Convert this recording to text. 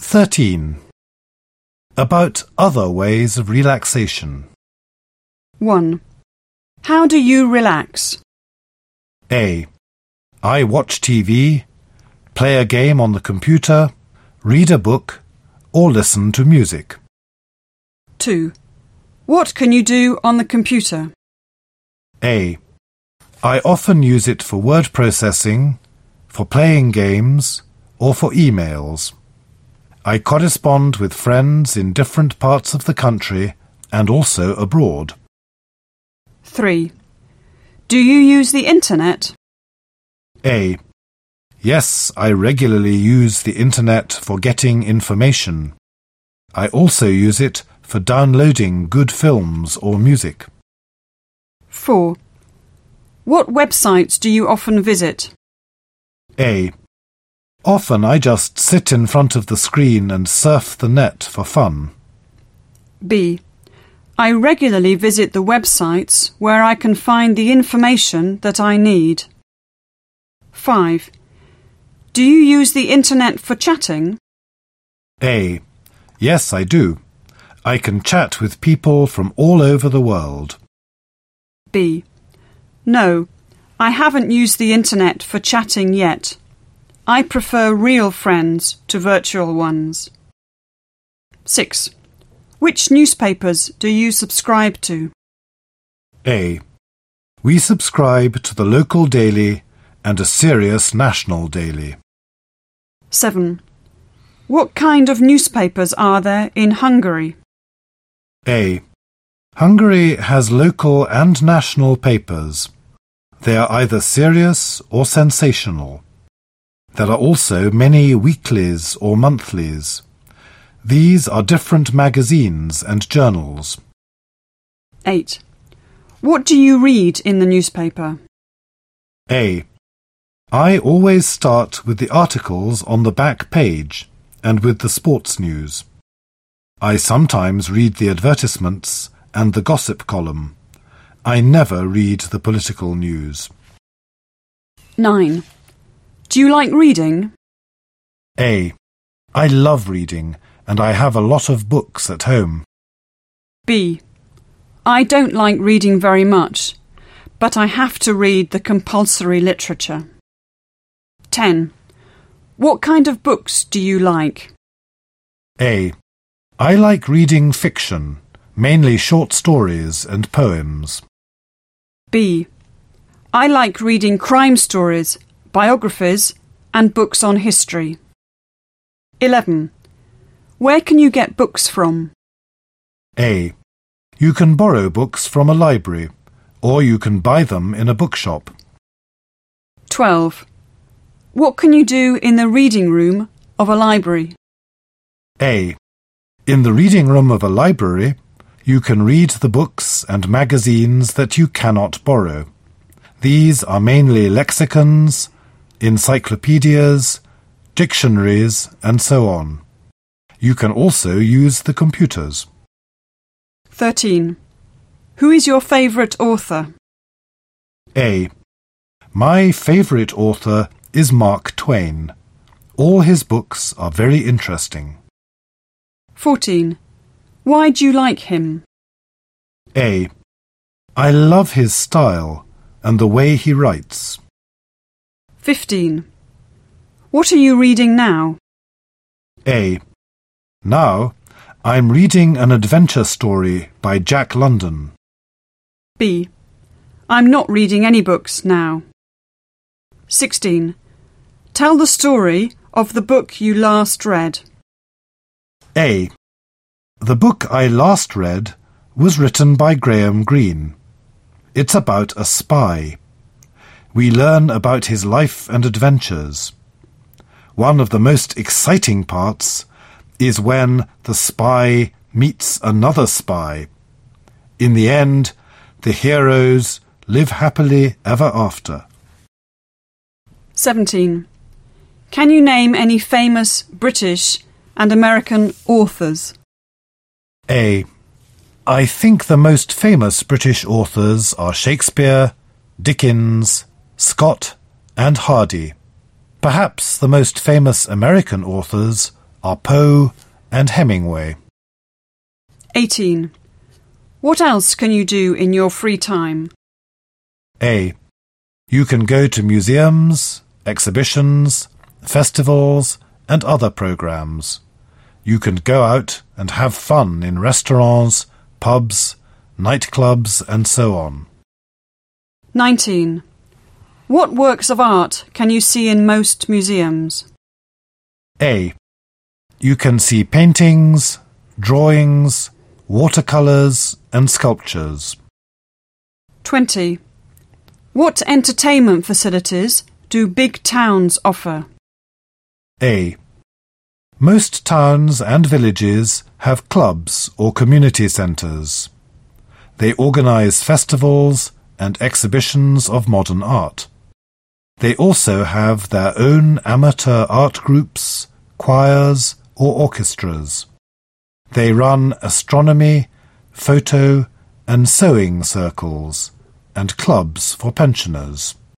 13. About other ways of relaxation. 1. How do you relax? A. I watch TV, play a game on the computer, read a book, or listen to music. 2. What can you do on the computer? A. I often use it for word processing, for playing games, or for emails. I correspond with friends in different parts of the country and also abroad. 3. Do you use the internet? A. Yes, I regularly use the internet for getting information. I also use it for downloading good films or music. 4. What websites do you often visit? A. Often I just sit in front of the screen and surf the net for fun. B. I regularly visit the websites where I can find the information that I need. 5. Do you use the internet for chatting? A. Yes, I do. I can chat with people from all over the world. B. No, I haven't used the internet for chatting yet. I prefer real friends to virtual ones. 6. Which newspapers do you subscribe to? A. We subscribe to the local daily and a serious national daily. 7. What kind of newspapers are there in Hungary? A. Hungary has local and national papers. They are either serious or sensational. There are also many weeklies or monthlies. These are different magazines and journals. 8. What do you read in the newspaper? A. I always start with the articles on the back page and with the sports news. I sometimes read the advertisements and the gossip column. I never read the political news. 9. Do you like reading? A. I love reading, and I have a lot of books at home. B. I don't like reading very much, but I have to read the compulsory literature. 10. What kind of books do you like? A. I like reading fiction, mainly short stories and poems. B. I like reading crime stories, biographies, and books on history. 11. Where can you get books from? A. You can borrow books from a library, or you can buy them in a bookshop. 12. What can you do in the reading room of a library? A. In the reading room of a library, you can read the books and magazines that you cannot borrow. These are mainly lexicons, encyclopedias, dictionaries, and so on. You can also use the computers. 13. Who is your favourite author? A. My favourite author is Mark Twain. All his books are very interesting. 14. Why do you like him? A. I love his style and the way he writes. 15. What are you reading now? A. Now, I'm reading an adventure story by Jack London. B. I'm not reading any books now. 16. Tell the story of the book you last read. A. The book I last read was written by Graham Greene. It's about a spy. We learn about his life and adventures. One of the most exciting parts is when the spy meets another spy. In the end, the heroes live happily ever after. 17. Can you name any famous British and American authors? A. I think the most famous British authors are Shakespeare, Dickens, Scott, and Hardy. Perhaps the most famous American authors are Poe and Hemingway. 18. What else can you do in your free time? A. You can go to museums, exhibitions, festivals, and other programs. You can go out and have fun in restaurants, pubs, nightclubs, and so on. 19. What works of art can you see in most museums? A. You can see paintings, drawings, watercolours, and sculptures. 20. What entertainment facilities do big towns offer? A. Most towns and villages have clubs or community centres. They organise festivals and exhibitions of modern art. They also have their own amateur art groups, choirs, or orchestras. They run astronomy, photo, and sewing circles, and clubs for pensioners.